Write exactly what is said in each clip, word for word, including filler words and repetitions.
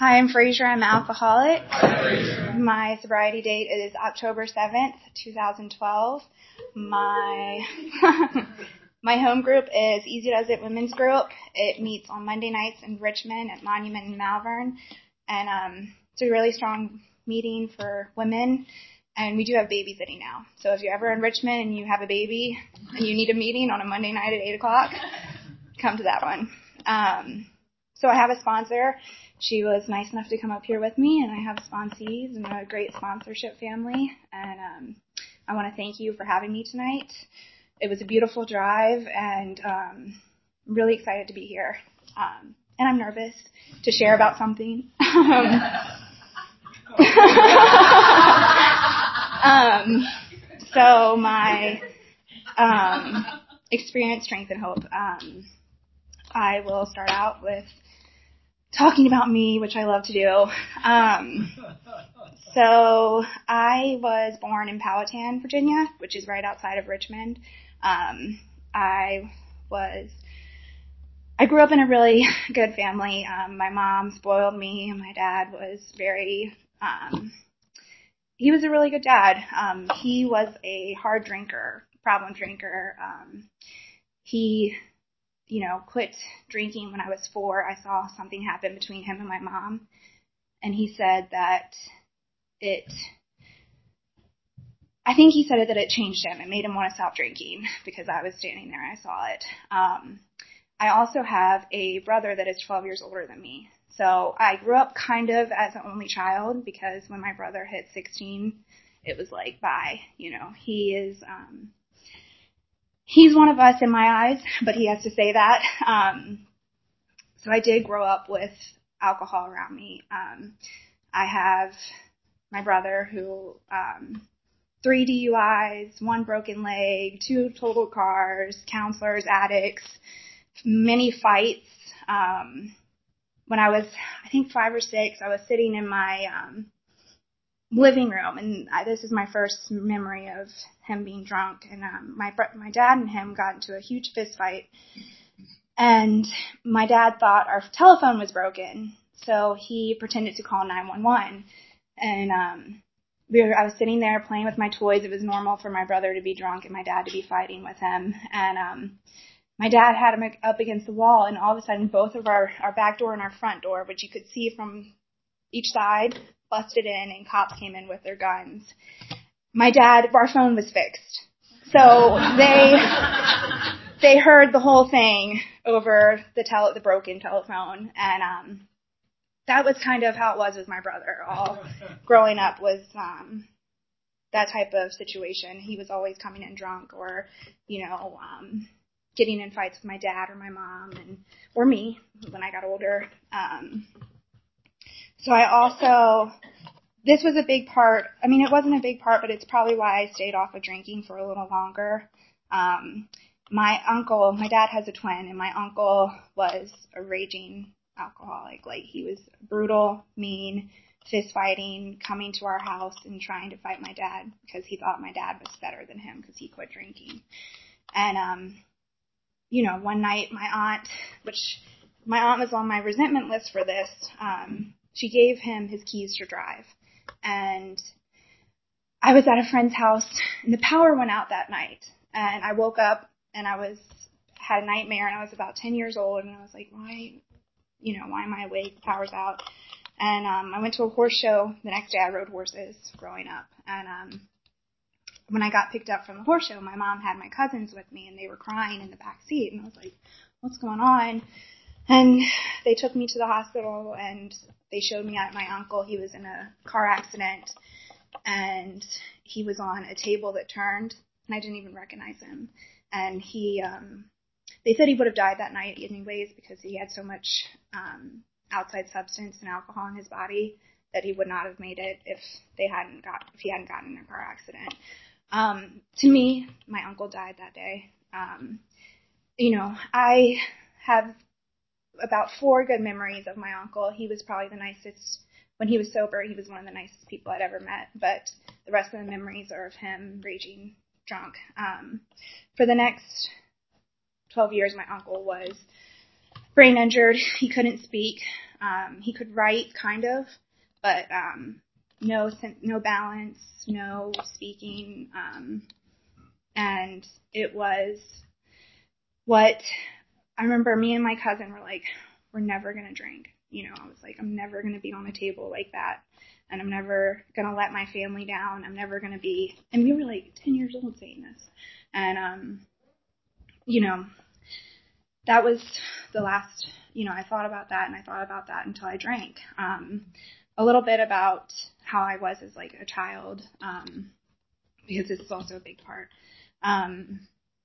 Hi, I'm Fraser. I'm an alcoholic. My sobriety date is October seventh, twenty twelve. My my home group is Easy Does It Women's Group. It meets on Monday nights in Richmond at Monument in Malvern. And um, it's a really strong meeting for women. And we do have babysitting now. So if you're ever in Richmond and you have a baby and you need a meeting on a Monday night at eight o'clock, come to that one. Um, so I have a sponsor. She was nice enough to come up here with me, and I have sponsees and a great sponsorship family. And um, I want to thank you for having me tonight. It was a beautiful drive, and um, I'm really excited to be here. Um, and I'm nervous to share about something. um, um, so my um, experience, strength, and hope. Um, I will start out with talking about me, which I love to do. Um, so I was born in Powhatan, Virginia, which is right outside of Richmond. Um, I was, I grew up in a really good family. Um, my mom spoiled me, and my dad was very, um, he was a really good dad. Um, he was a hard drinker, problem drinker. Um, he you know, quit drinking when I was four. I saw something happen between him and my mom. And he said that it, I think he said it that it changed him. It made him want to stop drinking because I was standing there and I saw it. Um, I also have a brother that is twelve years older than me. So I grew up kind of as an only child because when my brother hit sixteen, it was like, bye. You know, he is, um, He's one of us in my eyes, but he has to say that. Um, so I did grow up with alcohol around me. Um, I have my brother who, um, three D U Is, one broken leg, two totaled cars, counselors, addicts, many fights. Um, when I was, I think five or six, I was sitting in my, um, living room, and I, this is my first memory of him being drunk, and um, my my dad and him got into a huge fist fight, and my dad thought our telephone was broken, so he pretended to call nine one one, and um, we were, I was sitting there playing with my toys. It was normal for my brother to be drunk and my dad to be fighting with him, and um, my dad had him up against the wall, and all of a sudden both of our, our back door and our front door, which you could see from each side, busted in, and cops came in with their guns. My dad, our phone was fixed. So they they heard the whole thing over the tele, the broken telephone, and um, that was kind of how it was with my brother. All growing up was um, that type of situation. He was always coming in drunk, or you know, um, getting in fights with my dad or my mom, and or me when I got older. Um, So I also, this was a big part, I mean, it wasn't a big part, but it's probably why I stayed off of drinking for a little longer. Um, my uncle, my dad has a twin, and my uncle was a raging alcoholic. Like, he was brutal, mean, fist fighting, coming to our house and trying to fight my dad because he thought my dad was better than him because he quit drinking. And, um, you know, one night my aunt, which my aunt was on my resentment list for this, um, she gave him his keys to drive, and I was at a friend's house, and the power went out that night, and I woke up, and I was, had a nightmare, and I was about ten years old, and I was like, why, you know, why am I awake? The power's out. And um, I went to a horse show. The next day I rode horses growing up, and um, when I got picked up from the horse show, my mom had my cousins with me, and they were crying in the back seat, and I was like, what's going on? And they took me to the hospital, and they showed me my uncle. He was in a car accident, and he was on a table that turned, and I didn't even recognize him. And he, um, they said he would have died that night anyways because he had so much um, outside substance and alcohol in his body that he would not have made it if they hadn't got, if he hadn't gotten in a car accident. Um, to me, my uncle died that day. Um, you know, I have about four good memories of my uncle. He was probably the nicest, when he was sober, he was one of the nicest people I'd ever met, but the rest of the memories are of him raging drunk. Um, for the next twelve years, my uncle was brain injured. He couldn't speak. Um, he could write, kind of, but um, no no balance, no speaking. Um, and it was what I remember me and my cousin were like, we're never going to drink. You know, I was like, I'm never going to be on a table like that. And I'm never going to let my family down. I'm never going to be, and we were like ten years old saying this. And, um, you know, that was the last, you know, I thought about that and I thought about that until I drank. Um, a little bit about how I was as like a child, um, because this is also a big part. Um,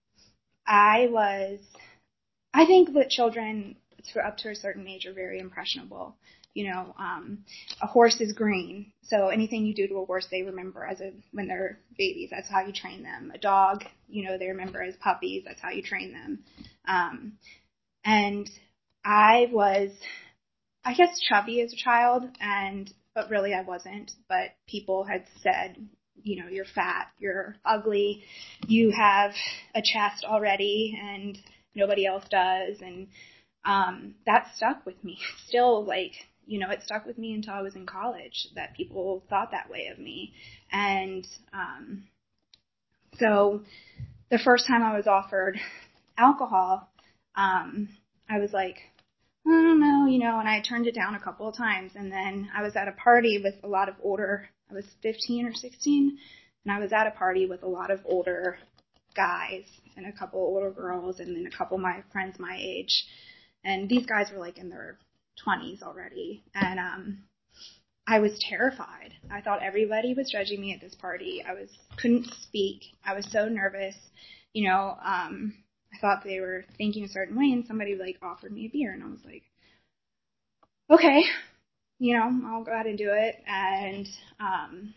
I was, I think that children up to a certain age are very impressionable. You know, um, a horse is green, so anything you do to a horse, they remember as a when they're babies. That's how you train them. A dog, you know, they remember as puppies. That's how you train them. Um, and I was, I guess, chubby as a child, and but really I wasn't. But people had said, you know, you're fat, you're ugly, you have a chest already, and nobody else does, and um, that stuck with me. Still, like, you know, it stuck with me until I was in college that people thought that way of me. And um, so the first time I was offered alcohol, um, I was like, I don't know, you know, and I turned it down a couple of times. And then I was at a party with a lot of older, I was fifteen or sixteen, and I was at a party with a lot of older guys and a couple older girls and then a couple of my friends my age. And these guys were like in their twenties already. And um, I was terrified. I thought everybody was judging me at this party. I was couldn't speak. I was so nervous. You know, um, I thought they were thinking a certain way, and somebody like offered me a beer, and I was like, okay, you know, I'll go ahead and do it. And um,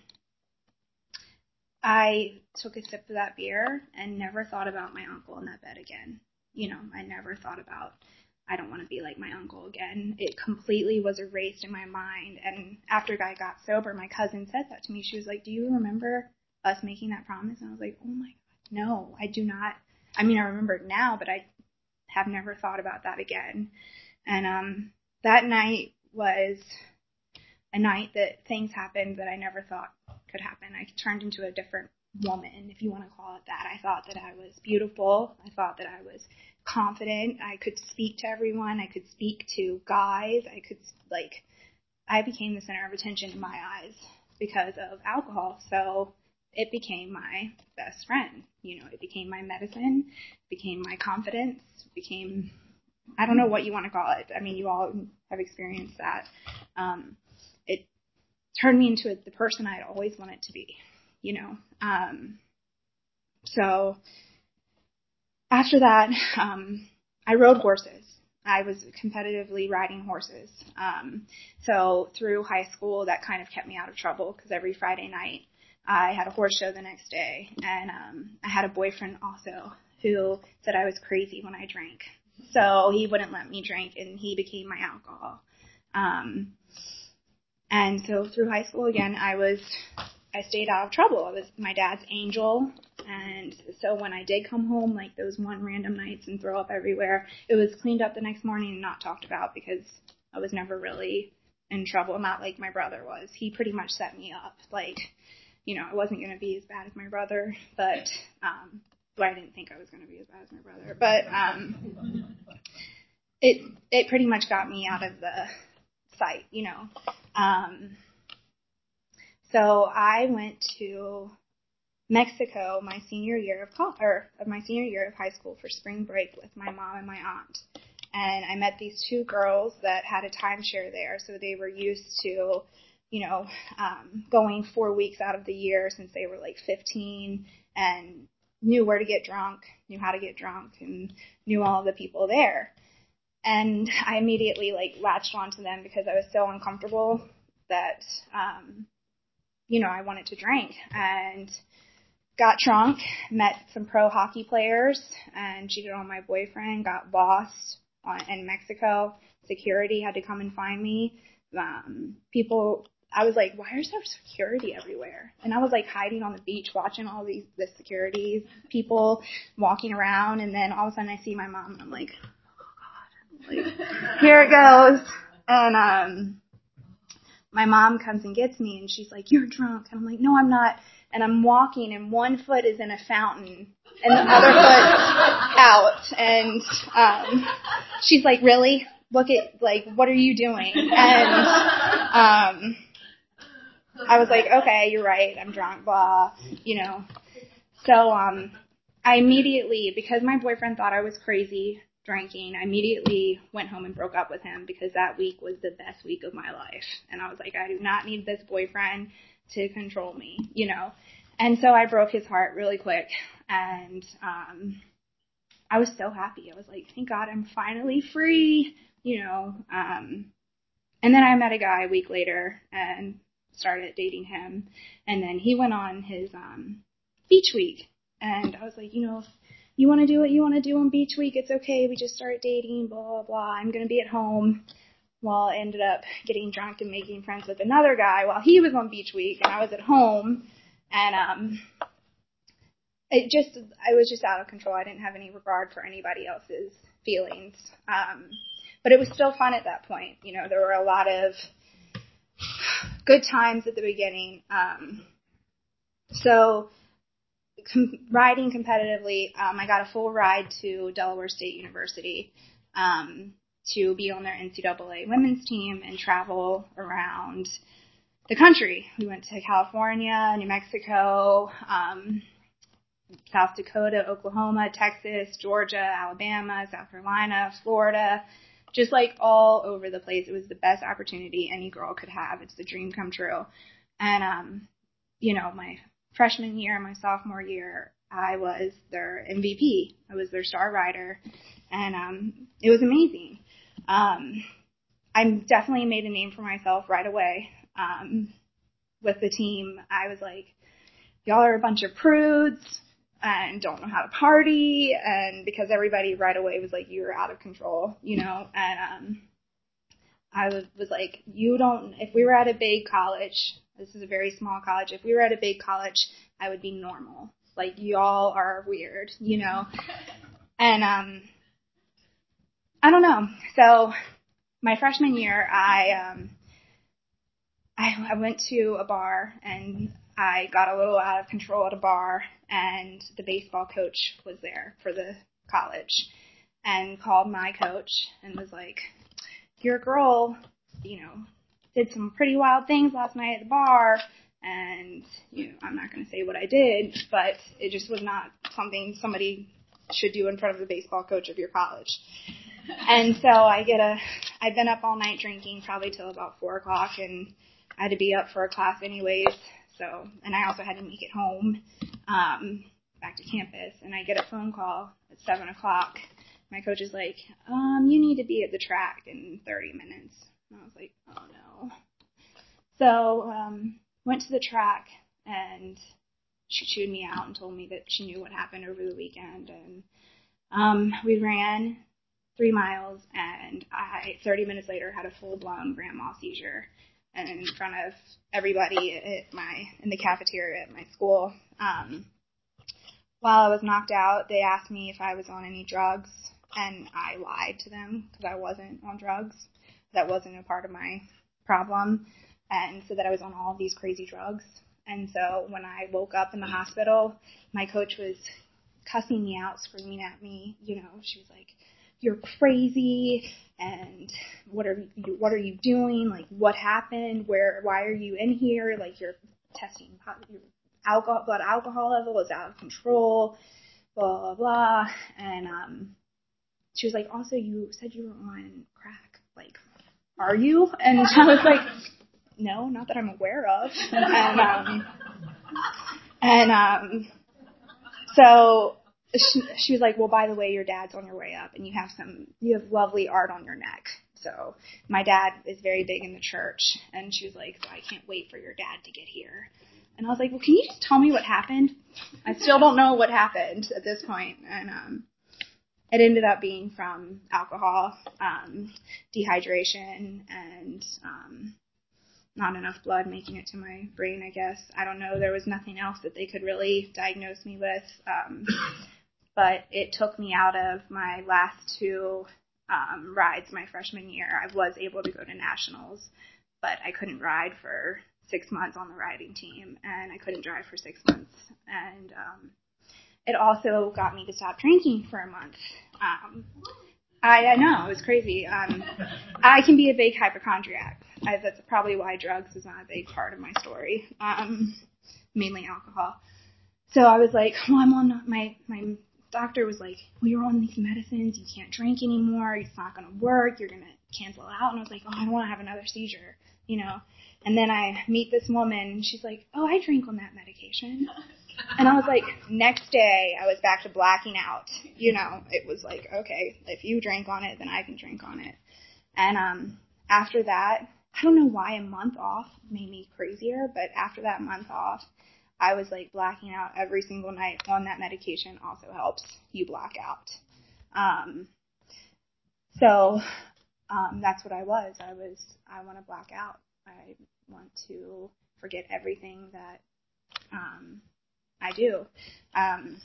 I took a sip of that beer and never thought about my uncle in that bed again. You know, I never thought about, I don't want to be like my uncle again. It completely was erased in my mind. And after I got sober, my cousin said that to me. She was like, do you remember us making that promise? And I was like, oh my God, no, I do not. I mean, I remember it now, but I have never thought about that again. And um, that night was a night that things happened that I never thought could happen. I turned into a different woman, if you want to call it that. I thought that I was beautiful. I thought that I was confident. I could speak to everyone. I could speak to guys. I could, like, I became the center of attention in my eyes because of alcohol. So it became my best friend. You know, it became my medicine, became my confidence, became, I don't know what you want to call it. I mean, you all have experienced that. Um, it turned me into the person I'd always wanted to be, you know. Um, so after that, um, I rode horses. I was competitively riding horses. Um, so through high school, that kind of kept me out of trouble because every Friday night I had a horse show the next day. And um, I had a boyfriend also who said I was crazy when I drank. So he wouldn't let me drink, and he became my alcohol. Um, and so through high school, again, I was, I stayed out of trouble. I was my dad's angel. And so when I did come home, like those one random nights and throw up everywhere, it was cleaned up the next morning and not talked about because I was never really in trouble. Not like my brother was. He pretty much set me up. Like, you know, I wasn't going to be as bad as my brother, but, um, well, I didn't think I was going to be as bad as my brother, but, um, it, it pretty much got me out of the sight, you know. Um, so I went to Mexico my senior year of college, or of my senior year of high school for spring break with my mom and my aunt. And I met these two girls that had a timeshare there, so they were used to, you know, um, going four weeks out of the year since they were like fifteen and knew where to get drunk, knew how to get drunk, and knew all of the people there. And I immediately like latched onto them because I was so uncomfortable that, um, you know, I wanted to drink. And got drunk, met some pro hockey players, and cheated on my boyfriend, got lost on, in Mexico. Security had to come and find me. Um, people, I was like, why is there security everywhere? And I was like hiding on the beach watching all these the security people walking around, and then all of a sudden I see my mom, and I'm like, oh God, like, here it goes. And um, my mom comes and gets me, and she's like, "You're drunk." And I'm like, "No, I'm not." And I'm walking, and one foot is in a fountain, and the other foot's out. And um, she's like, "Really? Look at, like, what are you doing?" And um, I was like, "Okay, you're right. I'm drunk, blah," you know. So um, I immediately, because my boyfriend thought I was crazy drinking, I immediately went home and broke up with him because that week was the best week of my life. And I was like, I do not need this boyfriend to control me, you know. And so I broke his heart really quick. And um, I was so happy. I was like, thank God I'm finally free, you know. Um, and then I met a guy a week later and started dating him. And then he went on his um, beach week. And I was like, you know, if you want to do what you want to do on beach week, it's okay. We just started dating, blah, blah, blah. I'm going to be at home. Well, I ended up getting drunk and making friends with another guy while he was on beach week and I was at home. And um, it just, I was just out of control. I didn't have any regard for anybody else's feelings. Um, but it was still fun at that point. You know, there were a lot of good times at the beginning. Um, so com- riding competitively, um, I got a full ride to Delaware State University um, to be on their N C double A women's team and travel around the country. We went to California, New Mexico, um, South Dakota, Oklahoma, Texas, Georgia, Alabama, South Carolina, Florida, just like all over the place. It was the best opportunity any girl could have. It's the dream come true. And, um, you know, my freshman year, my sophomore year, I was their M V P. I was their star rider. And um, it was amazing. Um, I definitely made a name for myself right away. Um, with the team, I was like, y'all are a bunch of prudes and don't know how to party. And because everybody right away was like, you're out of control, you know, and um, I was, was like, you don't, if we were at a big college, this is a very small college, if we were at a big college, I would be normal. Like, y'all are weird, you know. And um, I don't know. So my freshman year, I um, I, I went to a bar and I got a little out of control at a bar, and the baseball coach was there for the college and called my coach and was like, your girl, you know, did some pretty wild things last night at the bar, and, you know, I'm not going to say what I did, but it just was not something somebody should do in front of the baseball coach of your college. And so I get a, I've been up all night drinking, probably till about four o'clock, and I had to be up for a class anyways. So, and I also had to make it home, um, back to campus. And I get a phone call at seven o'clock. My coach is like, um, you need to be at the track in thirty minutes. And I was like, oh no. So, um, went to the track, and she chewed me out and told me that she knew what happened over the weekend. And um, we ran three miles, and I, thirty minutes later, had a full-blown grand mal seizure. And in front of everybody at my in the cafeteria at my school. Um, while I was knocked out, they asked me if I was on any drugs, and I lied to them because I wasn't on drugs. That wasn't a part of my problem, and so that I was on all of these crazy drugs. And so when I woke up in the hospital, my coach was cussing me out, screaming at me. You know, she was like, "You're crazy, and what are you, what are you doing? Like, what happened? Where, why are you in here? Like, you're testing, your alcohol, blood alcohol level is out of control, blah, blah, blah." And, um, she was like, also, you said you were on crack. Like, are you? And I was like, no, not that I'm aware of. And, um, and, um, so, She, she was like, well, by the way, your dad's on your way up, and you have some, you have lovely art on your neck. So my dad is very big in the church, and she was like, so I can't wait for your dad to get here. And I was like, well, can you just tell me what happened? I still don't know what happened at this point. And um, it ended up being from alcohol, um, dehydration, and um, not enough blood making it to my brain, I guess. I don't know. There was nothing else that they could really diagnose me with. Um But it took me out of my last two um, rides my freshman year. I was able to go to nationals, but I couldn't ride for six months on the riding team, and I couldn't drive for six months. And um, it also got me to stop drinking for a month. Um, I, I know, it was crazy. Um, I can be a big hypochondriac. I, that's probably why drugs is not a big part of my story, um, mainly alcohol. So I was like, well, I'm on my, my doctor was like, well, you're on these medicines. You can't drink anymore. It's not going to work. You're going to cancel out. And I was like, oh, I don't want to have another seizure, you know. And then I meet this woman. She's like, oh, I drink on that medication. And I was like, next day I was back to blacking out. You know, it was like, okay, if you drink on it, then I can drink on it. And um, after that, I don't know why a month off made me crazier, but after that month off, I was like blacking out every single night on that medication also helps you black out. Um, so um, that's what I was. I was, I want to black out. I want to forget everything that um, I do. Um,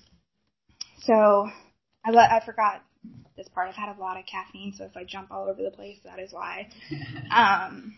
so I, le- I forgot this part. I've had a lot of caffeine, so if I jump all over the place, that is why. Um,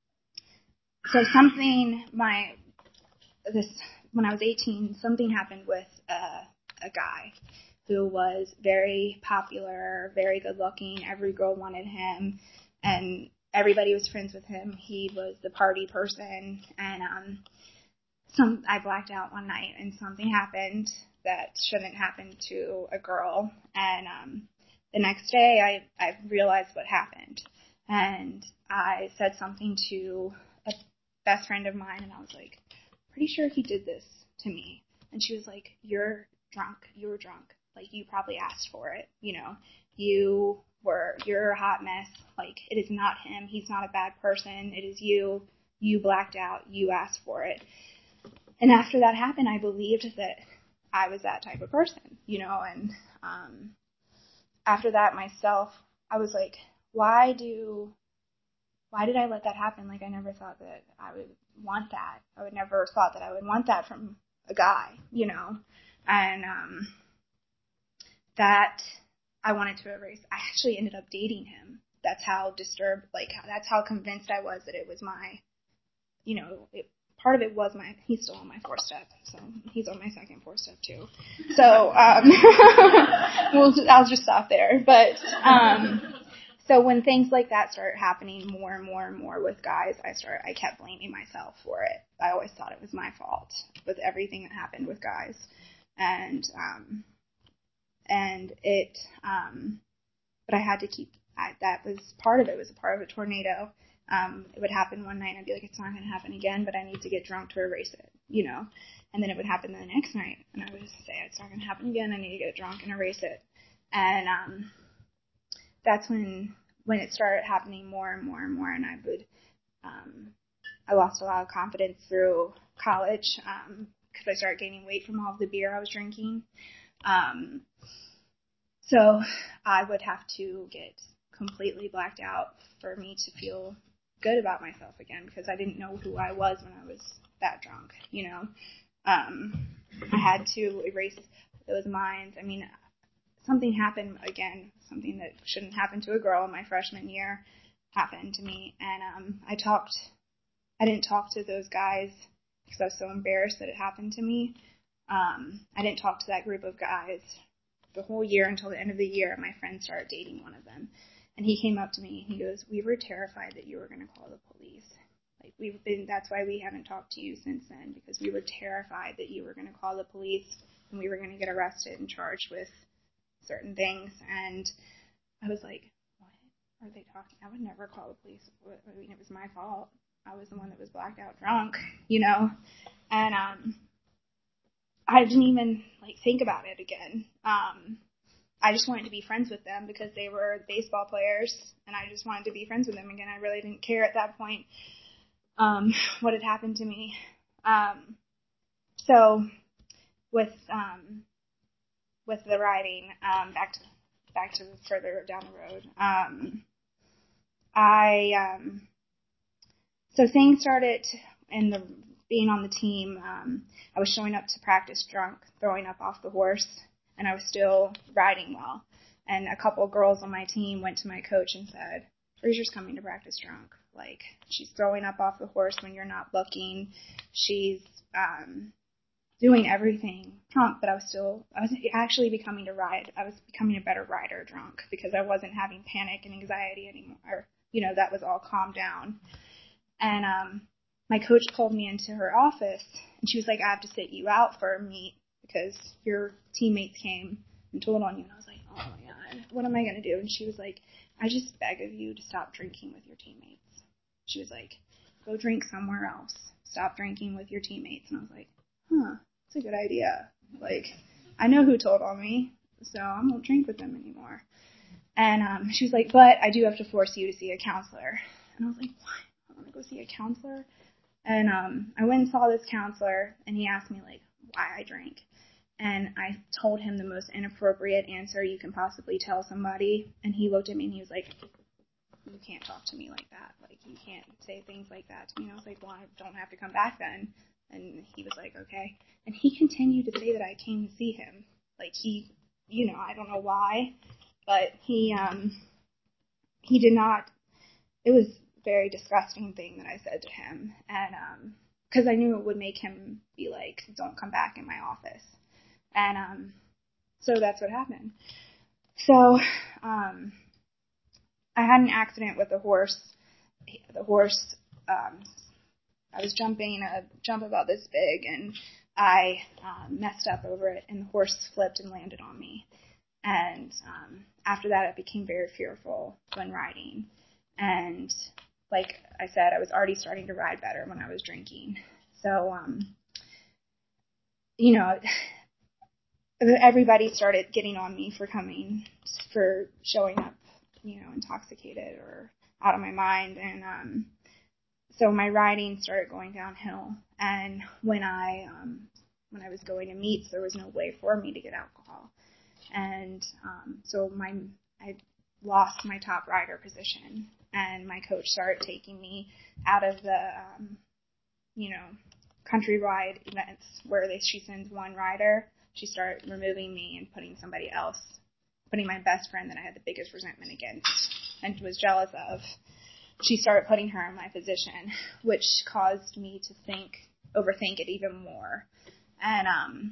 so something, my, this, when I was eighteen, something happened with uh, a guy who was very popular, very good looking. Every girl wanted him, and everybody was friends with him. He was the party person, and um, some I blacked out one night, and something happened that shouldn't happen to a girl. And um, the next day, I I realized what happened, and I said something to a best friend of mine, and I was like, pretty sure he did this to me. And she was like, you're drunk. You were drunk. Like, you probably asked for it. You know, you were, you're a hot mess. Like, it is not him. He's not a bad person. It is you. You blacked out. You asked for it. And after that happened, I believed that I was that type of person, you know, and um, after that myself, I was like, why do, why did I let that happen? Like, I never thought that I would want that. I would never thought that I would want that from a guy, you know, and um, that I wanted to erase. I actually ended up dating him. That's how disturbed, like, that's how convinced I was that it was my, you know, it, part of it was my, he's still on my fourth step, so he's on my second fourth step too. So, um, we'll, I'll just stop there. But, um, so when things like that started happening more and more and more with guys, I started, I kept blaming myself for it. I always thought it was my fault with everything that happened with guys. And, um, and it, um, but I had to keep, I, that was part of it, it was a part of a tornado. Um, it would happen one night and I'd be like, it's not going to happen again, but I need to get drunk to erase it, you know? And then it would happen the next night and I would say, it's not going to happen again. I need to get drunk and erase it. And, um, that's when, when it started happening more and more and more. And I would, um, I lost a lot of confidence through college, um, cause I started gaining weight from all of the beer I was drinking. Um, so I would have to get completely blacked out for me to feel good about myself again, because I didn't know who I was when I was that drunk, you know. Um, I had to erase those minds. I mean, something happened again, something that shouldn't happen to a girl in my freshman year happened to me, and um, I talked, I didn't talk to those guys because I was so embarrassed that it happened to me. Um, I didn't talk to that group of guys the whole year until the end of the year. My friend started dating one of them. And he came up to me and he goes, we were terrified that you were going to call the police. Like, we've been, that's why we haven't talked to you since then, because we were terrified that you were going to call the police and we were going to get arrested and charged with certain things. And I was like, what are they talking? I would never call the police. I mean, it was my fault. I was the one that was blacked out drunk, you know? And, um, I didn't even, like, think about it again. Um, I just wanted to be friends with them because they were baseball players, and I just wanted to be friends with them again. I really didn't care at that point um, what had happened to me. Um, so with um, with the writing, um, back to back to further down the road, um, I um, so things started in the being on the team. Um, I was showing up to practice drunk, throwing up off the horse. And I was still riding well. And a couple of girls on my team went to my coach and said, Fraser's coming to practice drunk. Like, she's throwing up off the horse when you're not looking. She's um, doing everything drunk, but I was still, I was actually becoming to ride. I was becoming a better rider drunk because I wasn't having panic and anxiety anymore. You know, that was all calmed down. And um, my coach pulled me into her office, and she was like, I have to sit you out for a meet because your teammates came and told on you. And I was like, oh my God, what am I going to do? And she was like, I just beg of you to stop drinking with your teammates. She was like, go drink somewhere else. Stop drinking with your teammates. And I was like, huh, that's a good idea. Like, I know who told on me, so I won't drink with them anymore. And um, she was like, but I do have to force you to see a counselor. And I was like, what? I want to go see a counselor? And um, I went and saw this counselor, and he asked me, like, why I drank. And I told him the most inappropriate answer you can possibly tell somebody. And he looked at me, and he was like, you can't talk to me like that. Like, you can't say things like that to me. And I was like, well, I don't have to come back then. And he was like, okay. And he continued to say that I came to see him. Like, he, you know, I don't know why, but he, um, he did not, it was a very disgusting thing that I said to him. And, um, cause I knew it would make him be like, don't come back in my office. And, um, so that's what happened. So, um, I had an accident with a horse. The horse, um, I was jumping a jump about this big, and I um, messed up over it, and the horse flipped and landed on me. And um, after that, I became very fearful when riding. And like I said, I was already starting to ride better when I was drinking. So, um, you know, everybody started getting on me for coming, for showing up, you know, intoxicated or out of my mind. And um, so my riding started going downhill. And when I um, when I was going to meets, there was no way for me to get alcohol. And um, so my I lost my top rider position. And my coach started taking me out of the, um, you know, countrywide events where they, she sends one rider. She started removing me and putting somebody else, putting my best friend that I had the biggest resentment against and was jealous of. She started putting her in my position, which caused me to think, overthink it even more. And um,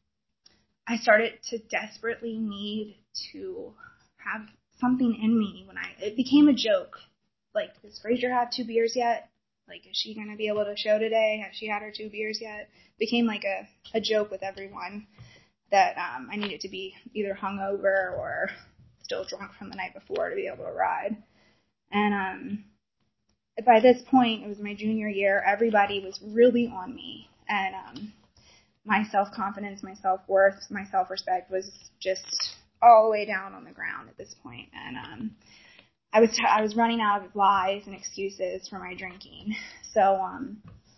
I started to desperately need to have something in me when I, it became a joke. Like, does Fraser have two beers yet? Like, is she going to be able to show today? Has she had her two beers yet? It became like a, a joke with everyone that um, I needed to be either hungover or still drunk from the night before to be able to ride. And um, by this point, it was my junior year, everybody was really on me. And um, my self-confidence, my self-worth, my self-respect was just all the way down on the ground at this point. And um, I was t- I was running out of lies and excuses for my drinking. So um,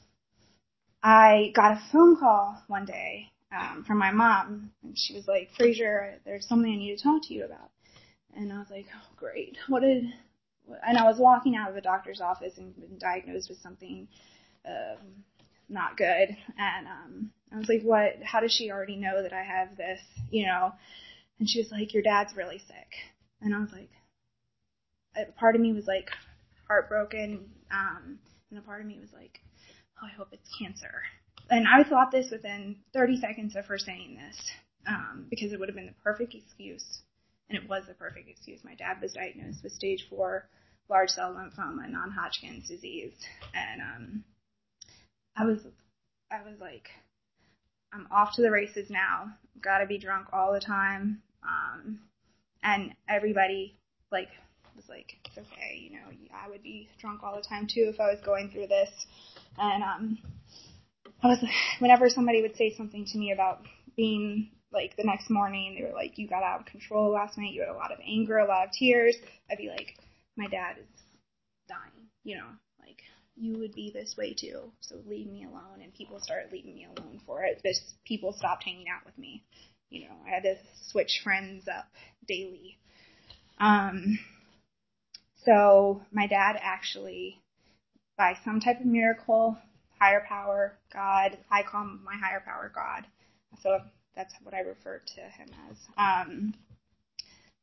I got a phone call one day um, from my mom, and she was like, Fraser, there's something I need to talk to you about. And I was like, oh, great. What did, what? And I was walking out of the doctor's office and been diagnosed with something um, not good. And um, I was like, what, how does she already know that I have this, you know? And she was like, your dad's really sick. And I was like, a part of me was like heartbroken, um, and a part of me was like, oh, I hope it's cancer. And I thought this within thirty seconds of her saying this, um, because it would have been the perfect excuse, and it was the perfect excuse. My dad was diagnosed with stage four large cell lymphoma, non-Hodgkin's disease, and um, I was, I was like, I'm off to the races now. Got to be drunk all the time, um, and everybody like. was like, it's okay, you know, I would be drunk all the time too if I was going through this. And um, I was, whenever somebody would say something to me about being like the next morning, they were like, you got out of control last night, you had a lot of anger, a lot of tears, I'd be like, my dad is dying, you know, like, you would be this way too, so leave me alone. And people started leaving me alone for it. This people stopped hanging out with me, you know, I had to switch friends up daily. Um. So my dad actually, by some type of miracle, higher power, God, I call my higher power God. So that's what I refer to him as. Um,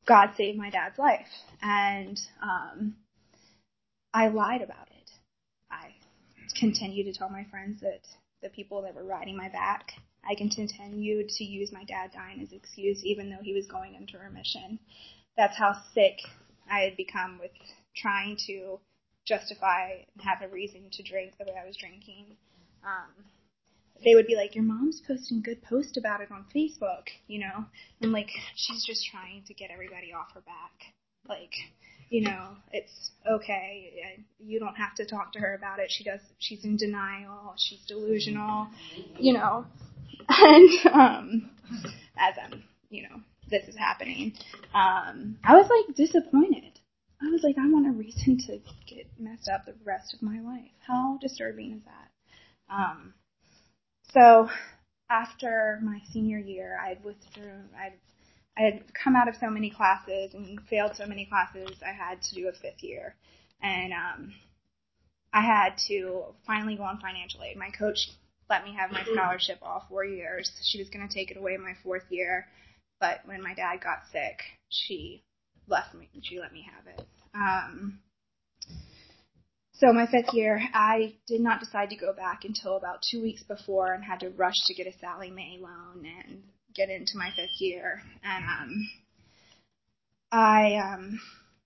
God saved my dad's life. And um, I lied about it. I continued to tell my friends that the people that were riding my back, I continued to use my dad dying as an excuse, even though he was going into remission. That's how sick I had become with trying to justify and have a reason to drink the way I was drinking. Um, they would be like, your mom's posting good posts about it on Facebook, you know? And like, she's just trying to get everybody off her back. Like, you know, it's okay. You don't have to talk to her about it. She does, she's in denial. She's delusional, you know? And, um, as I'm, you know, this is happening, um, I was like disappointed. I was like, I want a reason to get messed up the rest of my life. How disturbing is that? Um, so after my senior year, I had withdrawn, I'd, I had come out of so many classes and failed so many classes, I had to do a fifth year. And, um, I had to finally go on financial aid. My coach let me have my scholarship all four years. She was going to take it away my fourth year. But when my dad got sick, she left me, she let me have it. Um, so my fifth year, I did not decide to go back until about two weeks before and had to rush to get a Sallie Mae loan and get into my fifth year. And, um, I, um,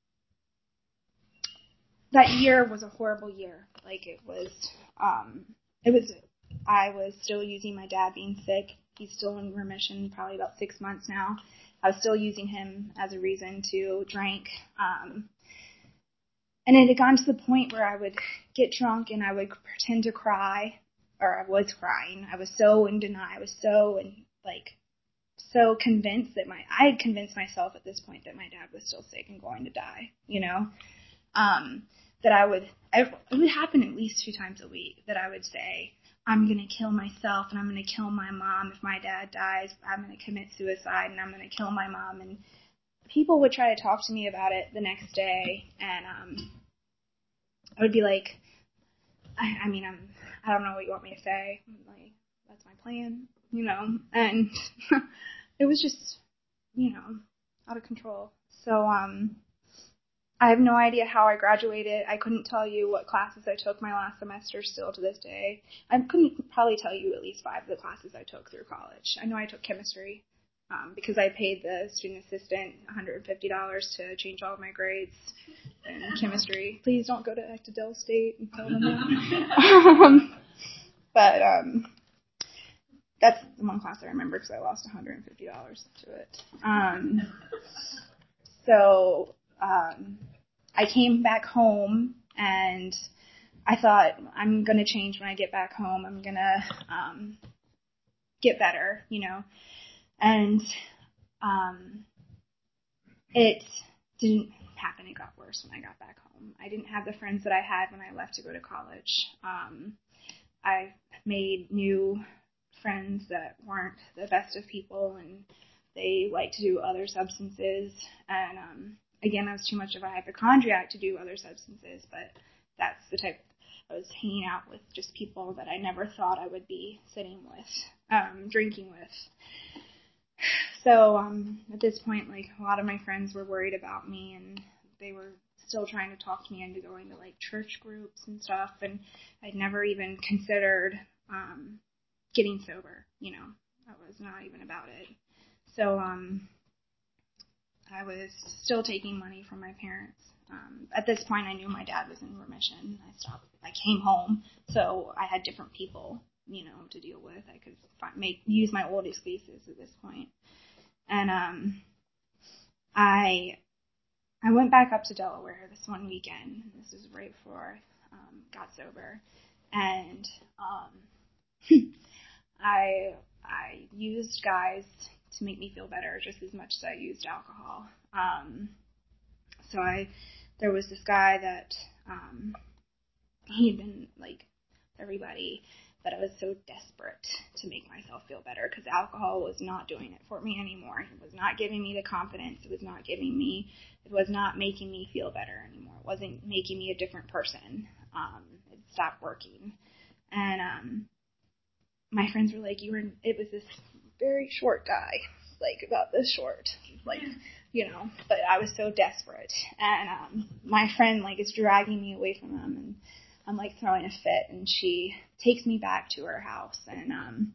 that year was a horrible year. Like it was, um, it was, I was still using my dad being sick. He's still in remission, probably about six months now. I was still using him as a reason to drink. Um, and it had gotten to the point where I would get drunk and I would pretend to cry, or I was crying. I was so in denial. I was so, in, like, so convinced that my, I had convinced myself at this point that my dad was still sick and going to die, you know, um, that I would, I, it would happen at least two times a week that I would say, I'm going to kill myself and I'm going to kill my mom. If my dad dies, I'm going to commit suicide and I'm going to kill my mom. And people would try to talk to me about it the next day. And, um, I would be like, I, I mean, I'm, I don't know what you want me to say. I'm like, that's my plan, you know, and it was just, you know, out of control. So, um, I have no idea how I graduated. I couldn't tell you what classes I took my last semester still to this day. I couldn't probably tell you at least five of the classes I took through college. I know I took chemistry um, because I paid the student assistant one hundred fifty dollars to change all of my grades in chemistry. Please don't go to, to Dell State and tell them that. um, but um, that's the one class I remember because I lost one hundred fifty dollars to it. Um, so... Um, I came back home and I thought I'm going to change when I get back home. I'm going to um, get better, you know, and um, it didn't happen. It got worse when I got back home. I didn't have the friends that I had when I left to go to college. Um, I made new friends that weren't the best of people and they liked to do other substances and um again, I was too much of a hypochondriac to do other substances, but that's the type I was hanging out with, just people that I never thought I would be sitting with, um, drinking with. So um, at this point, like a lot of my friends were worried about me, and they were still trying to talk me into going to like church groups and stuff, and I'd never even considered um, getting sober. You know, that was not even about it. So um. I was still taking money from my parents. Um, at this point, I knew my dad was in remission. I stopped. I came home, so I had different people, you know, to deal with. I could find, make use my old excuses at this point. And um, I I went back up to Delaware this one weekend. This was right before I um, got sober, and um, I I used guys to make me feel better just as much as I used alcohol. Um, so I, there was this guy that, um, he'd been like everybody, but I was so desperate to make myself feel better because alcohol was not doing it for me anymore. It was not giving me the confidence. It was not giving me, it was not making me feel better anymore. It wasn't making me a different person. Um, it stopped working. And, um, my friends were like, you were, it was this very short guy, like about this short, like, you know, but I was so desperate. And um, my friend, like, is dragging me away from him, and I'm, like, throwing a fit, and she takes me back to her house. And um,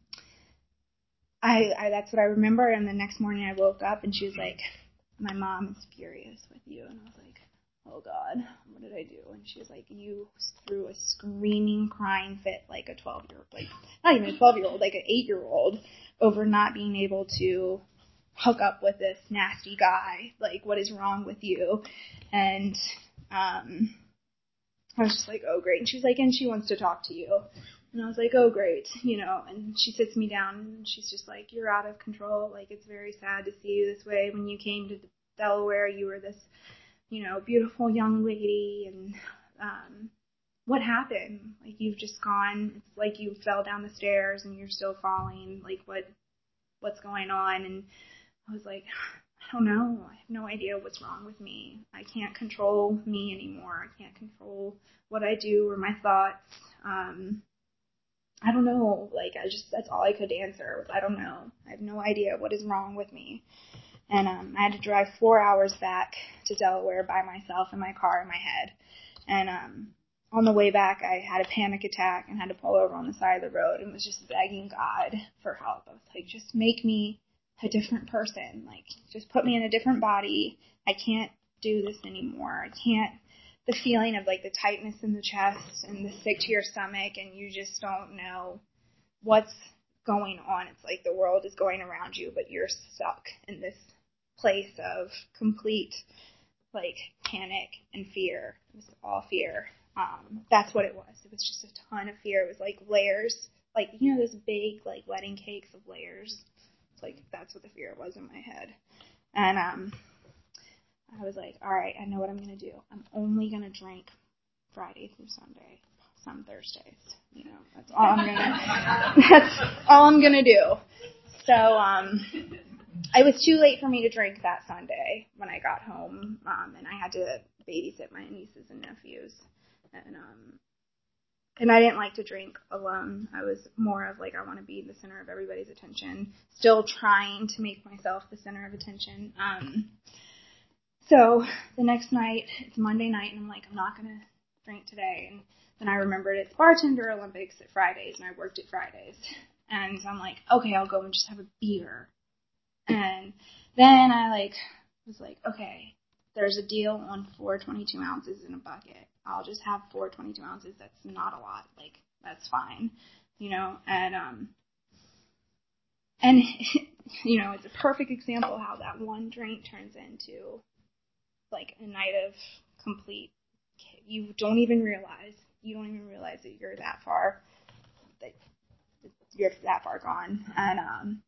I, I that's what I remember. And the next morning I woke up, and she was like, my mom is furious with you. And I was like, oh, God, what did I do? And she was like, you threw a screaming, crying fit like a twelve-year-old, like, not even a twelve-year-old, like an eight-year-old, over not being able to hook up with this nasty guy. Like, what is wrong with you? And um, I was just like, oh, great. And she was like, and she wants to talk to you. And I was like, oh, great, you know, and she sits me down, and she's just like, you're out of control. Like, it's very sad to see you this way. When you came to Delaware, you were this, you know, beautiful young lady, and um, what happened? Like, you've just gone, it's like you fell down the stairs, and you're still falling. Like, what, what's going on? And I was like, I don't know. I have no idea what's wrong with me. I can't control me anymore. I can't control what I do or my thoughts. Um, I don't know. Like, I just, that's all I could answer was, I don't know. I have no idea what is wrong with me. And um, I had to drive four hours back to Delaware by myself in my car in my head. And um, on the way back, I had a panic attack and had to pull over on the side of the road and was just begging God for help. I was like, just make me a different person. Like, just put me in a different body. I can't do this anymore. I can't. The feeling of, like, the tightness in the chest and the sick to your stomach, and you just don't know what's going on. It's like the world is going around you, but you're stuck in this place of complete, like, panic and fear. It was all fear. Um, that's what it was. It was just a ton of fear. It was like layers, like, you know, those big, like, wedding cakes of layers. It's like, that's what the fear was in my head. And, um, I was like, all right, I know what I'm going to do. I'm only going to drink Friday through Sunday, some Thursdays. You know, that's all I'm going to, that's all I'm going to do. So, um, it was too late for me to drink that Sunday when I got home, um, and I had to babysit my nieces and nephews. And, um, and I didn't like to drink alone. I was more of like, I want to be the center of everybody's attention, still trying to make myself the center of attention. Um, So the next night, it's Monday night, and I'm like, I'm not going to drink today. And then I remembered it's Bartender Olympics at Fridays, and I worked at Fridays. And so I'm like, okay, I'll go and just have a beer. And then I, like, was like, okay, there's a deal on four twenty-two ounces in a bucket. I'll just have four twenty-two ounces. That's not a lot. Like, that's fine, you know. And, um, and you know, it's a perfect example how that one drink turns into like a night of complete, you don't even realize, you don't even realize that you're that far, that you're that far gone. And, um,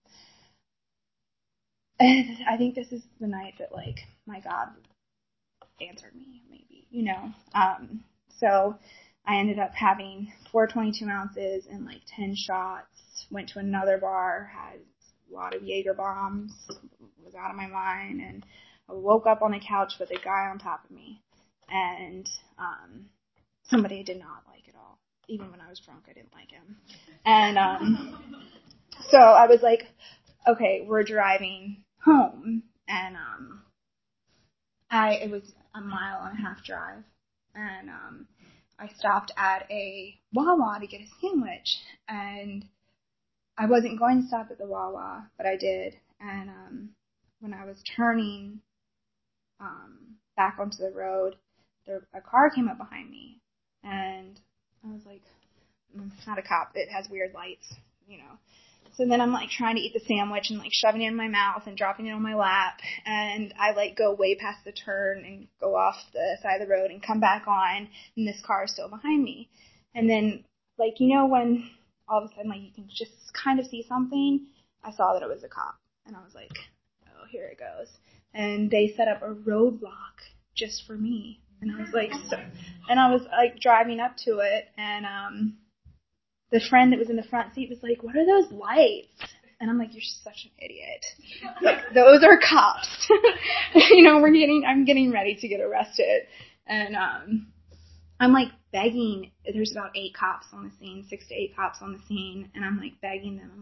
and I think this is the night that, like, my God answered me, maybe, you know. Um, so I ended up having four twenty-two ounces and, like, ten shots, went to another bar, had a lot of Jaeger bombs, was out of my mind, and I woke up on the couch with a guy on top of me, and um, somebody I did not like at all. Even when I was drunk, I didn't like him. And um, so I was like, okay, we're driving home, and um, I it was a mile and a half drive, and um, I stopped at a Wawa to get a sandwich, and I wasn't going to stop at the Wawa, but I did, and um, when I was turning Um, back onto the road, there, a car came up behind me, and I was like, mm, it's not a cop, it has weird lights, you know. So then I'm like trying to eat the sandwich and like shoving it in my mouth and dropping it on my lap, and I like go way past the turn and go off the side of the road and come back on, and this car is still behind me. And then, like, you know, when all of a sudden, like, you can just kind of see something, I saw that it was a cop, and I was like, oh, here it goes. And they set up a roadblock just for me. And I was like, so, and I was like driving up to it, and um, the friend that was in the front seat was like, what are those lights? And I'm like, you're such an idiot. Like, those are cops. You know, we're getting, I'm getting ready to get arrested. And um, I'm like begging, there's about eight cops on the scene, six to eight cops on the scene, and I'm like begging them. I'm like,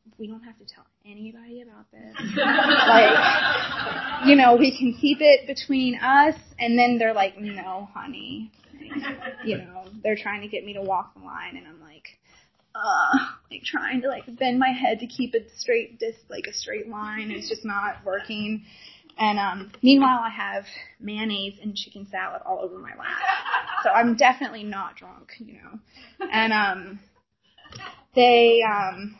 we don't have to tell anybody about this. Like, you know, we can keep it between us. And then they're like, no, honey. Like, you know, they're trying to get me to walk the line. And I'm like, uh, like trying to like bend my head to keep it straight, just like a straight line. It's just not working. And um, meanwhile, I have mayonnaise and chicken salad all over my lap. So I'm definitely not drunk, you know. And um, they... um.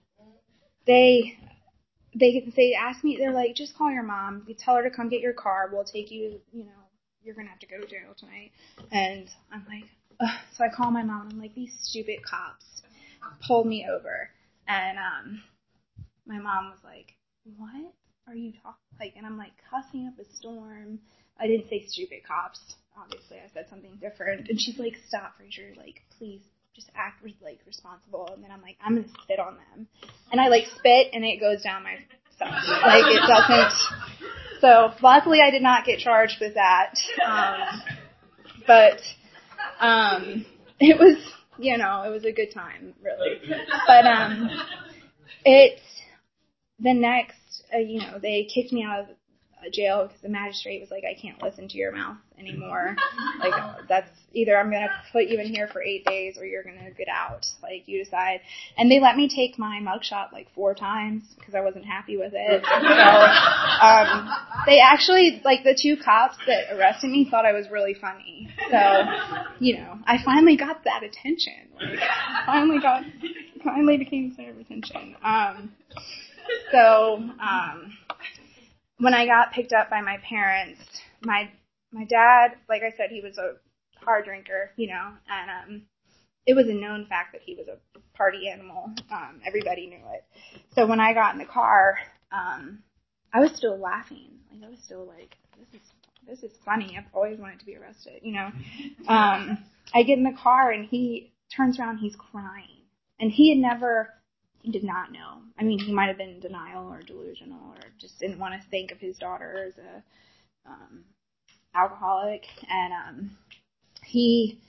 They, they, they asked me, they're like, just call your mom. You tell her to come get your car. We'll take you, you know, you're going to have to go to jail tonight. And I'm like, ugh. So I call my mom and I'm like, these stupid cops pulled me over. And, um, my mom was like, what are you talking, like, and I'm like cussing up a storm. I didn't say stupid cops. Obviously I said something different. And she's like, stop, Fraser. Like, please. Just act like responsible. And then I'm like, I'm gonna spit on them, and I like spit and it goes down my stuff. Like it doesn't. So luckily I did not get charged with that. Um, but um, it was, you know, it was a good time, really. But um, it the next, uh, you know, they kicked me out of jail because the magistrate was like, I can't listen to your mouth anymore. Like, that's either I'm going to put you in here for eight days or you're going to get out. Like, you decide. And they let me take my mugshot like four times because I wasn't happy with it. So, um, they actually, like, the two cops that arrested me thought I was really funny. So, you know, I finally got that attention. Like, finally got, finally became center of attention. Um, so, um, when I got picked up by my parents, my my dad, like I said, he was a hard drinker, you know, and um, it was a known fact that he was a party animal. Um, everybody knew it. So when I got in the car, um, I was still laughing. Like I was still like, this is this is funny. I've always wanted to be arrested, you know. Um, I get in the car and he turns around, he's crying, and he had never. He did not know. I mean, he might have been in denial or delusional or just didn't want to think of his daughter as a um, alcoholic. And um, he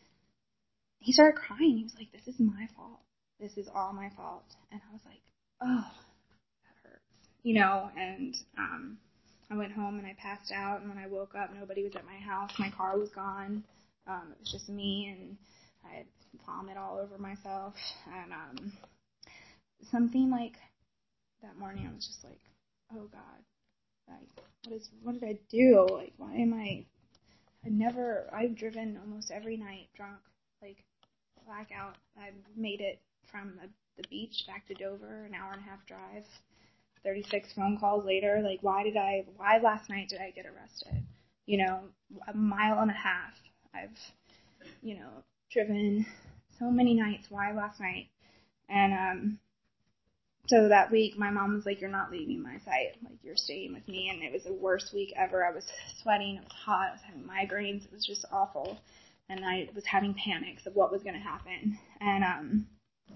he started crying. He was like, this is my fault. This is all my fault. And I was like, oh, that hurts. You know, and um, I went home and I passed out. And when I woke up, nobody was at my house. My car was gone. Um, it was just me. And I had vomit all over myself. And um something like that morning, I was just like, oh God, like, what is, what did I do? Like, why am I, I never, I've driven almost every night drunk, like, blackout. I made it from a, the beach back to Dover, an hour and a half drive, thirty-six phone calls later. Like, why did I, why last night did I get arrested? You know, a mile and a half. I've, you know, driven so many nights. Why last night? And, um, So that week, my mom was like, you're not leaving my sight. Like, you're staying with me. And it was the worst week ever. I was sweating. It was hot. I was having migraines. It was just awful. And I was having panics of what was going to happen. And um,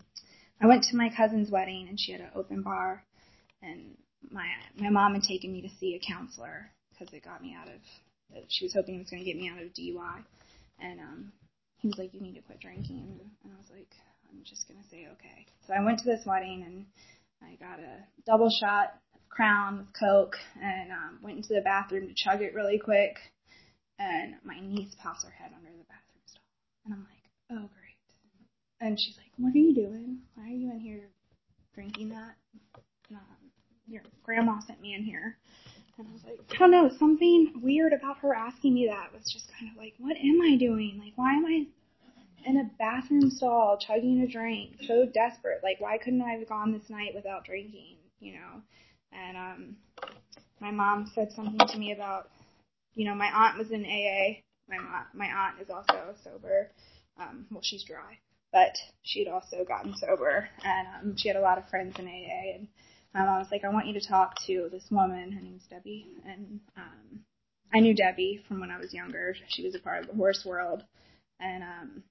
I went to my cousin's wedding, and she had an open bar. And my my mom had taken me to see a counselor because it got me out of, she was hoping it was going to get me out of D U I. And um, he was like, you need to quit drinking. And I was like, I'm just going to say okay. So I went to this wedding, and I got a double shot of Crown with Coke and um, went into the bathroom to chug it really quick. And my niece pops her head under the bathroom stall. And I'm like, oh, great. And she's like, what are you doing? Why are you in here drinking that? Um, your grandma sent me in here. And I was like, I don't know, something weird about her asking me that was just kind of like, what am I doing? Like, why am I in a bathroom stall chugging a drink, so desperate? Like, why couldn't I have gone this night without drinking, you know? And um my mom said something to me about, you know, my aunt was in A A. My mom, my aunt is also sober. Um, well, she's dry, but she'd also gotten sober, and um, she had a lot of friends in A A. And my mom was like, I want you to talk to this woman. Her name's Debbie, and um, I knew Debbie from when I was younger. She was a part of the horse world, and um,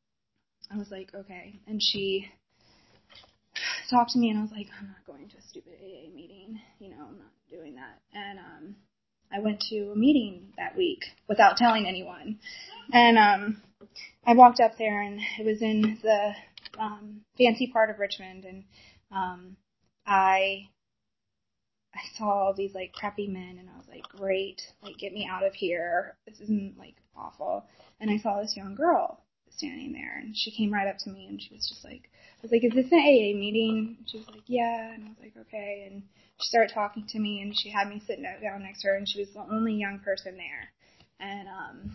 I was like, okay. And she talked to me, and I was like, I'm not going to a stupid A A meeting. You know, I'm not doing that. And um, I went to a meeting that week without telling anyone. And um, I walked up there, and it was in the um, fancy part of Richmond, and Um, I I saw all these like preppy men, and I was like, great, like get me out of here. This isn't like awful. And I saw this young girl standing there, and she came right up to me, and she was just like, I was like, is this an A A meeting? And she was like, yeah. And I was like, okay. And she started talking to me, and she had me sit down next to her, and she was the only young person there. And um,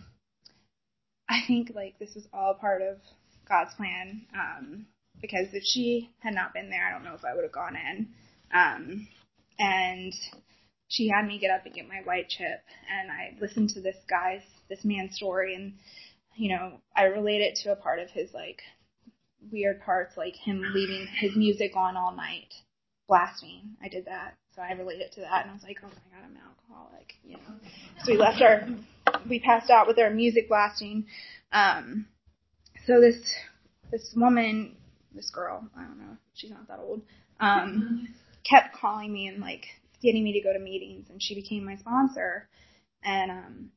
I think like this was all part of God's plan, um, because if she had not been there, I don't know if I would have gone in. Um, and she had me get up and get my white chip, and I listened to this guy's, this man's story, and you know, I relate it to a part of his like weird parts, like him leaving his music on all night, blasting. I did that, so I related to that, and I was like, oh my God, I'm an alcoholic, you know. So we left our, we passed out with our music blasting. Um, so this this woman, this girl, I don't know, she's not that old, um, kept calling me and like getting me to go to meetings, and she became my sponsor. And um,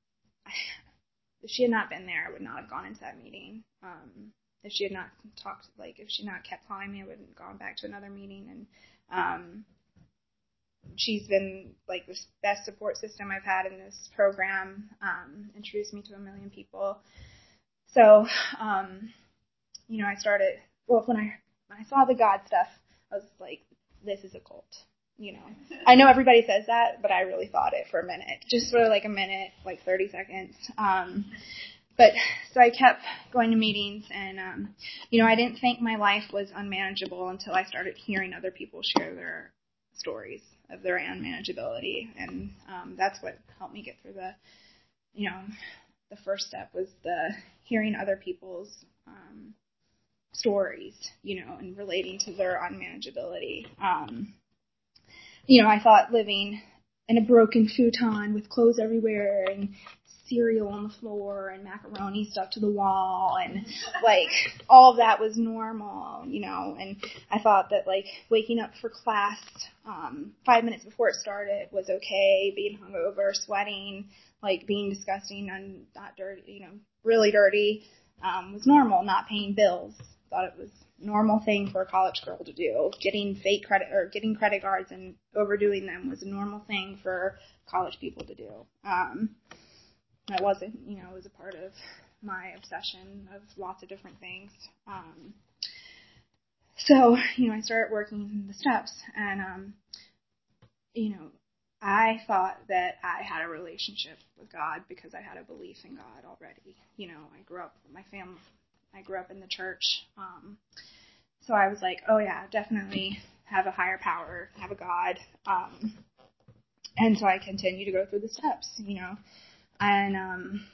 if she had not been there, I would not have gone into that meeting. Um, if she had not talked, like if she had not kept calling me, I wouldn't have gone back to another meeting. And um, she's been like the best support system I've had in this program. Um, introduced me to a million people. So, um, you know, I started. Well, when I when I saw the God stuff, I was like, this is a cult. You know, I know everybody says that, but I really thought it for a minute, just for like a minute, like thirty seconds. Um, but so I kept going to meetings, and, um, you know, I didn't think my life was unmanageable until I started hearing other people share their stories of their unmanageability. And, um, that's what helped me get through the, you know, the first step was the hearing other people's, um, stories, you know, and relating to their unmanageability. Um, You know, I thought living in a broken futon with clothes everywhere and cereal on the floor and macaroni stuck to the wall and, like, all of that was normal, you know. And I thought that, like, waking up for class um, five minutes before it started was okay, being hungover, sweating, like, being disgusting and not dirty, you know, really dirty um, was normal, not paying bills. Thought it was normal thing for a college girl to do. Getting fake credit or getting credit cards and overdoing them was a normal thing for college people to do. Um, it wasn't, you know, it was a part of my obsession of lots of different things. Um, so, you know, I started working the steps, and, um, you know, I thought that I had a relationship with God because I had a belief in God already. You know, I grew up, my family, I grew up in the church. Um, so I was like, oh yeah, definitely have a higher power, have a God. Um, and so I continued to go through the steps, you know, and, um,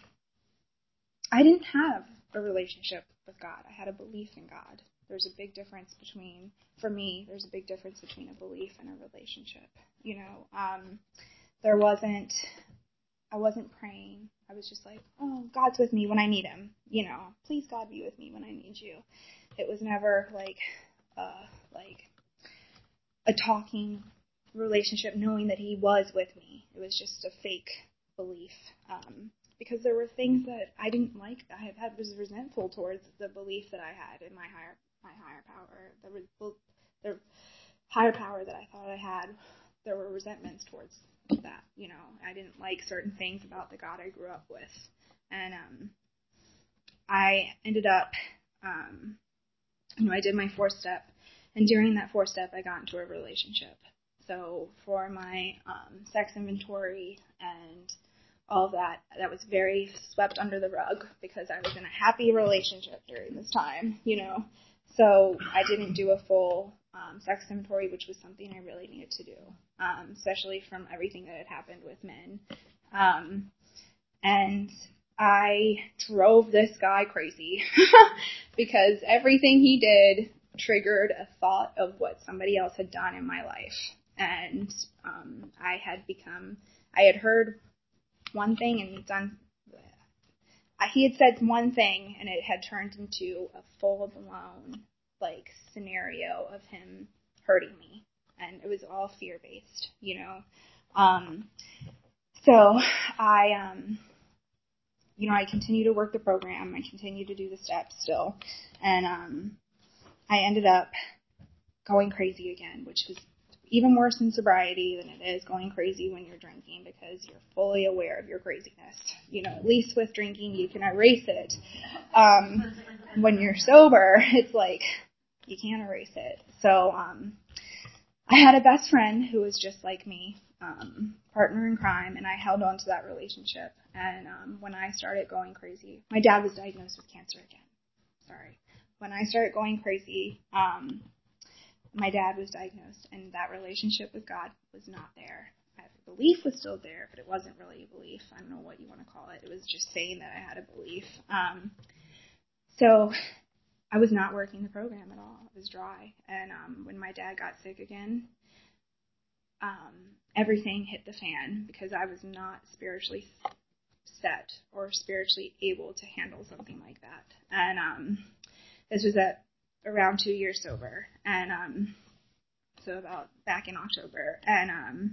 I didn't have a relationship with God. I had a belief in God. There's a big difference between, for me, there's a big difference between a belief and a relationship. You know, um, there wasn't, I wasn't praying. I was just like, oh, God's with me when I need him. You know, please God be with me when I need you. It was never like, uh, like a talking relationship knowing that he was with me. It was just a fake belief. Um, because there were things that I didn't like. I have had was resentful towards the belief that I had in my higher my higher power. The, the higher power that I thought I had. There were resentments towards that. You know, I didn't like certain things about the God I grew up with, and um, I ended up, um, you know, I did my fourth step, and during that fourth step, I got into a relationship. So for my um, sex inventory and all of that, that was very swept under the rug because I was in a happy relationship during this time, you know. So I didn't do a full um, sex inventory, which was something I really needed to do, um, especially from everything that had happened with men. Um, and I drove this guy crazy because everything he did triggered a thought of what somebody else had done in my life. And um, I had become, I had heard one thing and done, he had said one thing and it had turned into a full-blown, like, scenario of him hurting me. And it was all fear-based, you know. Um, so I, um, you know, I continue to work the program. I continue to do the steps still. And um, I ended up going crazy again, which was even worse in sobriety than it is going crazy when you're drinking, because you're fully aware of your craziness. You know, at least with drinking, you can erase it. Um, when you're sober, it's like, you can't erase it. So, um, I had a best friend who was just like me, um, partner in crime, and I held on to that relationship. And, um, when I started going crazy, my dad was diagnosed with cancer again. Sorry. When I started going crazy, um, my dad was diagnosed, and that relationship with God was not there. The belief was still there, but it wasn't really a belief. I don't know what you want to call it. It was just saying that I had a belief. Um, so I was not working the program at all. It was dry. And um, when my dad got sick again, um, everything hit the fan, because I was not spiritually set or spiritually able to handle something like that. And um, this was at around two years sober, and um, so about back in October, and um,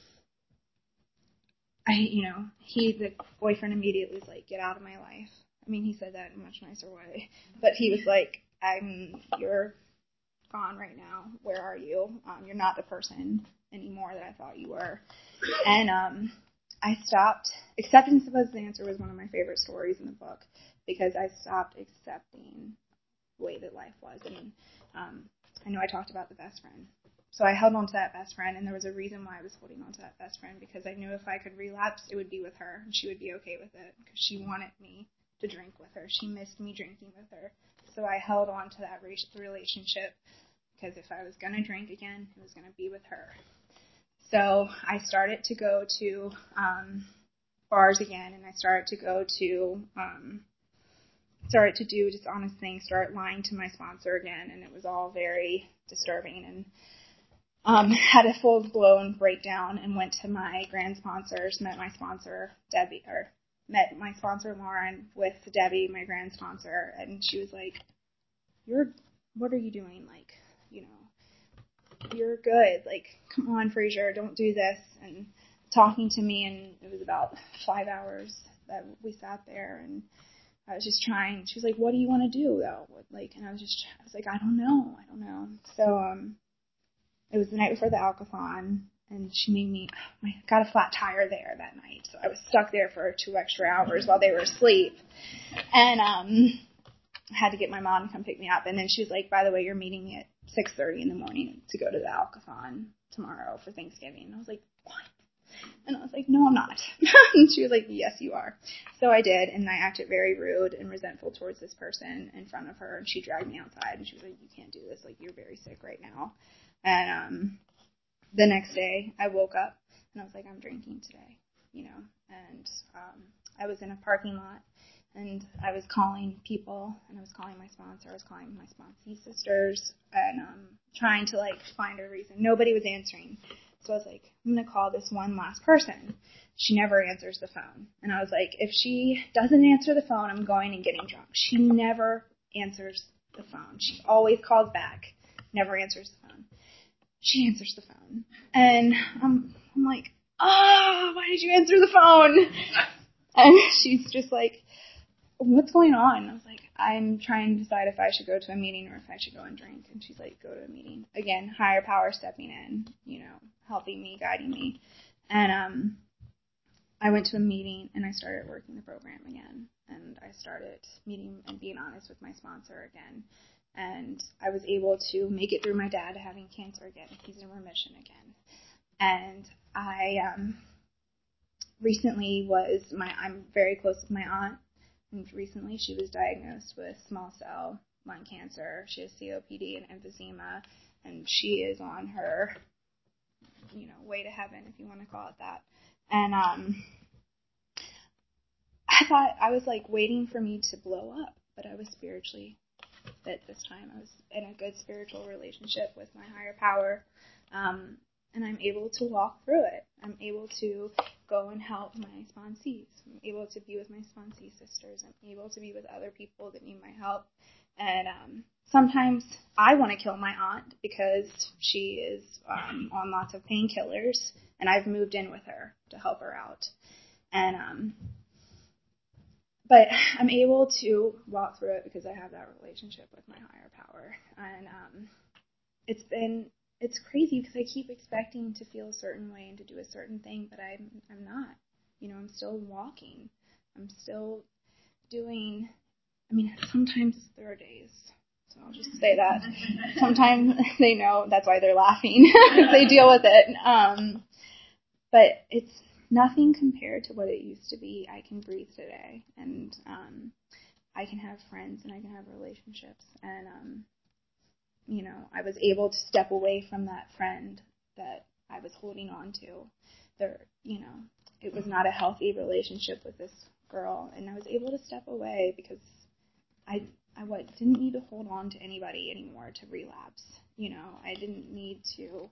I, you know, he, the boyfriend, immediately was like, "Get out of my life." I mean, he said that in a much nicer way, but he was like, "I'm, you're gone right now. Where are you? Um, you're not the person anymore that I thought you were." And um, I stopped. Acceptance was the answer was one of my favorite stories in the book, because I stopped accepting way that life was. And um, I know I talked about the best friend. So I held on to that best friend, and there was a reason why I was holding on to that best friend, because I knew if I could relapse, it would be with her, and she would be okay with it, because she wanted me to drink with her. She missed me drinking with her. So I held on to that relationship, because if I was going to drink again, it was going to be with her. So I started to go to um, bars again, and I started to go to um, started to do dishonest things, start lying to my sponsor again, and it was all very disturbing, and um, had a full-blown breakdown, and went to my grand sponsors, met my sponsor, Debbie, or met my sponsor, Lauren, with Debbie, my grand sponsor, and she was like, "You're, what are you doing? Like, you know, you're good. Like, come on, Fraser, don't do this," and talking to me, and it was about five hours that we sat there, and I was just trying. She was like, "What do you want to do, though?" Like, and I was just, I was like, "I don't know, I don't know." So, um, it was the night before the Alkathon, and she made me, I got a flat tire there that night, so I was stuck there for two extra hours while they were asleep, and um, I had to get my mom to come pick me up, and then she was like, "By the way, you're meeting me at six thirty in the morning to go to the Alkathon tomorrow for Thanksgiving." And I was like, "What?" And I was like, "No, I'm not." And she was like, "Yes, you are." So I did, and I acted very rude and resentful towards this person in front of her, and she dragged me outside, and she was like, "You can't do this. Like, you're very sick right now." And um, the next day, I woke up, and I was like, "I'm drinking today," you know. And um, I was in a parking lot, and I was calling people, and I was calling my sponsor, I was calling my sponsee sisters, and um, trying to, like, find a reason. Nobody was answering. So I was like, I'm going to call this one last person. She never answers the phone. And I was like, if she doesn't answer the phone, I'm going and getting drunk. She never answers the phone. She always calls back, never answers the phone. She answers the phone. And um, I'm like, oh, why did you answer the phone? And she's just like, what's going on? And I was like, I'm trying to decide if I should go to a meeting or if I should go and drink. And she's like, go to a meeting. Again, higher power stepping in, you know, helping me, guiding me. And um, I went to a meeting, and I started working the program again. And I started meeting and being honest with my sponsor again. And I was able to make it through my dad having cancer again. He's in remission again. And I um, recently was, my I'm very close with my aunt. And recently she was diagnosed with small cell lung cancer. She has C O P D and emphysema, and she is on her, you know, way to heaven, if you want to call it that. And um, I thought, I was like waiting for me to blow up, but I was spiritually fit this time. I was in a good spiritual relationship with my higher power, um, and I'm able to walk through it. I'm able to go and help my sponsees. I'm able to be with my sponsee sisters. I'm able to be with other people that need my help. And um, sometimes I want to kill my aunt because she is um, on lots of painkillers, and I've moved in with her to help her out. And um, but I'm able to walk through it because I have that relationship with my higher power. And um, it's been, it's crazy because I keep expecting to feel a certain way and to do a certain thing, but I'm, I'm not. You know, I'm still walking. I'm still doing, I mean, sometimes there are days, so I'll just say that. Sometimes they know, that's why they're laughing. They deal with it. Um, but it's nothing compared to what it used to be. I can breathe today, and um, I can have friends, and I can have relationships, and um, you know, I was able to step away from that friend that I was holding on to. There, you know, it was not a healthy relationship with this girl, and I was able to step away because I, I what, didn't need to hold on to anybody anymore to relapse. You know, I didn't need to.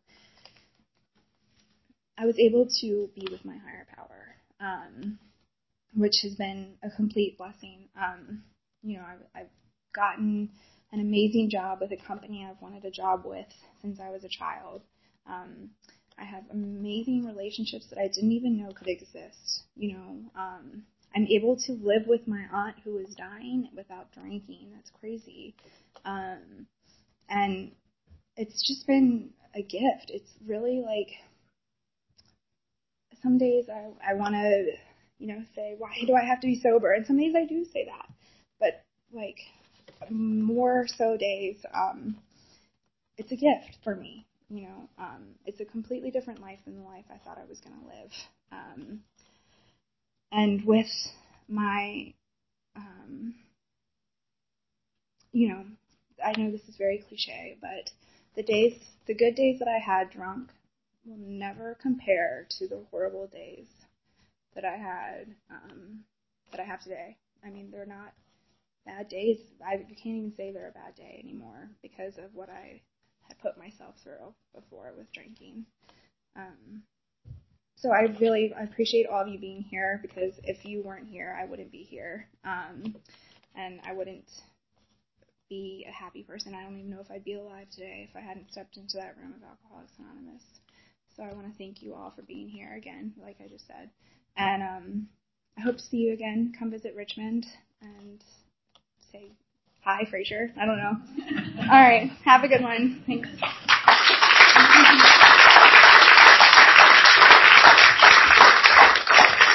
I was able to be with my higher power, um, which has been a complete blessing. Um, you know, I've, I've gotten an amazing job with a company I've wanted a job with since I was a child. Um, I have amazing relationships that I didn't even know could exist. You know, um, I'm able to live with my aunt who is dying without drinking. That's crazy. Um, and it's just been a gift. It's really like, some days I, I want to, you know, say, why do I have to be sober? And some days I do say that. But, like, more so days, um, it's a gift for me. You know, um, it's a completely different life than the life I thought I was going to live. Um, and with my, um, you know, I know this is very cliche, but the days, the good days that I had drunk will never compare to the horrible days that I had, um, that I have today. I mean, they're not bad days. I can't even say they're a bad day anymore because of what I had put myself through before with drinking. Um, so I really appreciate all of you being here, because if you weren't here, I wouldn't be here. Um, and I wouldn't be a happy person. I don't even know if I'd be alive today if I hadn't stepped into that room of Alcoholics Anonymous. So I want to thank you all for being here again, like I just said. And um, I hope to see you again. Come visit Richmond and say hi, Fraser. I don't know. All right. Have a good one. Thanks.